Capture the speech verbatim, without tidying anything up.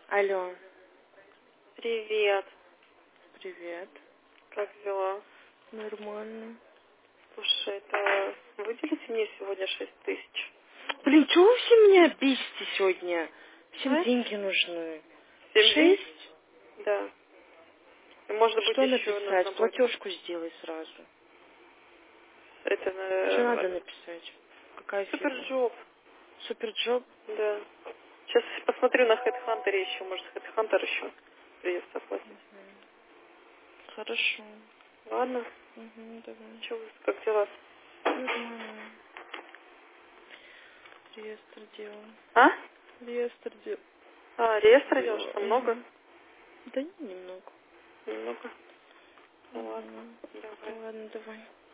Алло. Привет. Привет. Как дела? Нормально. Слушай, это выделите мне сегодня шесть тысяч? Блин, чего вы все меня бесите сегодня? Всем А? деньги нужны. Семь денег? Шесть? Да. И, может быть, Что еще написать? нужно будет. Платежку сделай сразу. Это Что на... надо написать? Какая фирма? Суперджоп. Суперджоп? Да. Сейчас посмотрю на HeadHunter еще. Может, HeadHunter еще придется оплатить. Хорошо. Ладно. Угу, давай. Че, как дела? Нормально. Реестр делал. А? Реестр делал. А, реестр делаешь? Что, много? Угу. Да не, немного. Немного. Ну ладно. Угу. Давай. Ладно, давай.